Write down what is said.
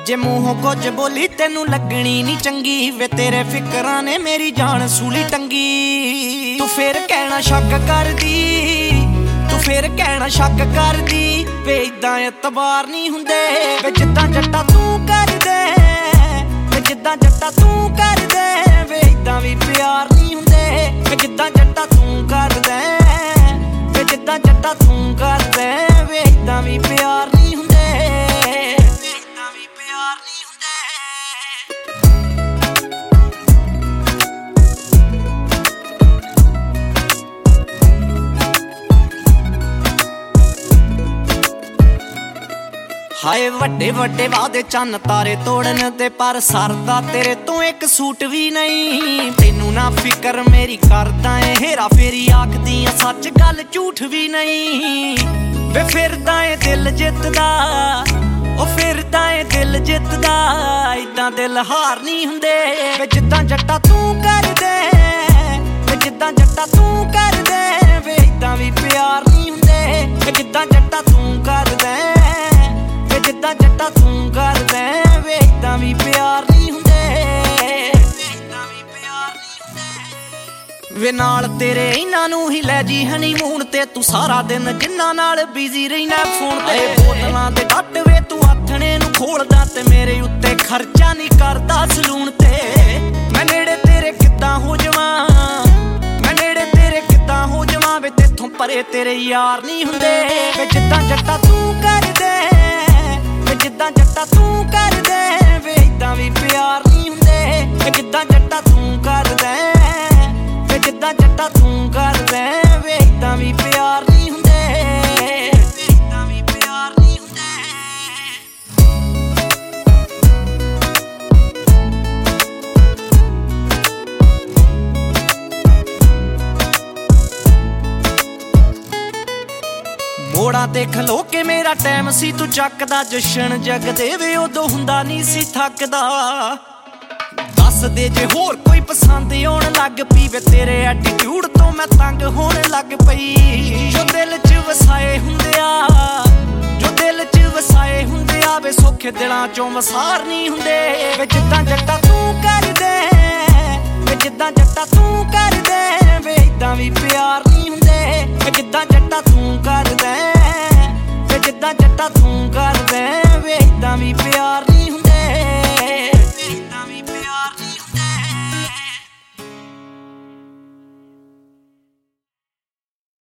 जे मूहों कुछ बोली तेनू लगनी नी चंगी वे तेरे फिकरां ने मेरी जान सूली टंगी। तू फिर कहना शक कर दी, तू फिर कहना शक कर दी वे इदां एतबार नहीं हुंदे वे जिद्दां जट्टा तू कर दे, वे जिद्दां जट्टा तू कर दे वे इदां भी प्यार नहीं हुंदे वे जिद्दां जट्टा तू कर दे, वे जिद्दां जट्टा तू कर दे वे इदां भी प्यार नहीं हुंदे। हाय वड्डे वड्डे वादे चन्न तारे तोड़न ते पर सरदा तेरे तो एक सूट भी नहीं। तेनू ना फिकर मेरी करदा ऐ हेरा फेरी आखदी सच गल झूठ भी नहीं। वे फिरदा ऐ दिल जितदा ओ फिरदा ऐ दिल जितदा इदां दिल हार नहीं हुंदे वे जिद्दां जट्टा तू कर दे, वे जिद्दां जट्टा तू कर दे वे इदां भी प्यार नहीं हुंदे वे जिद्दां जट्टा तू कर दे, जिद्दां जट्टा तू कर दे वे इदां भी प्यार नहीं हुंदे, इदां भी प्यार नहीं हुंदे। वे नाल तेरे इन्हां नूं ही लै जी हनीमून ते तू सारा दिन जिन्हां नाल बिजी रहिना फोन ते। बोतलां दे डट वे तू आथणे नूं खोलदा ते मेरे उत्ते खर्चा नहीं करदा सलून ते। मैं नेड़े तेरे किद्दां हो जावां, मैं नेड़े तेरे किद्दां हो जावां वे तेथों परे तेरे यार नहीं हुंदे वे जिद्दां जट्टा तू कर दे, जिद्दां जट्टा तू कर दे वे इदां भी प्यार नहीं हुंदे वे जिद्दां जट्टा तू कर दे, वे जिद्दां जट्टा तू कर दे वे इदां भी प्यार नहीं हुंदे, इदां भी प्यार नहीं हुंदे। मोड़ा ते खलो के मेरा टाइम सी तू चकदा जशन जगदे वे उदों हुंदा नहीं सी थकदा। दस दे जे होर कोई पसंद आउण लग पई वे तेरे एटीट्यूड तो मैं तंग होण लग पई। जो दिल च वसाए हुंदे आ, जो दिल च वसाए हुंदे आ वे सौखे दिलां चों वसार नहीं हुंदे वे जिद्दां जट्टा तू कर दे,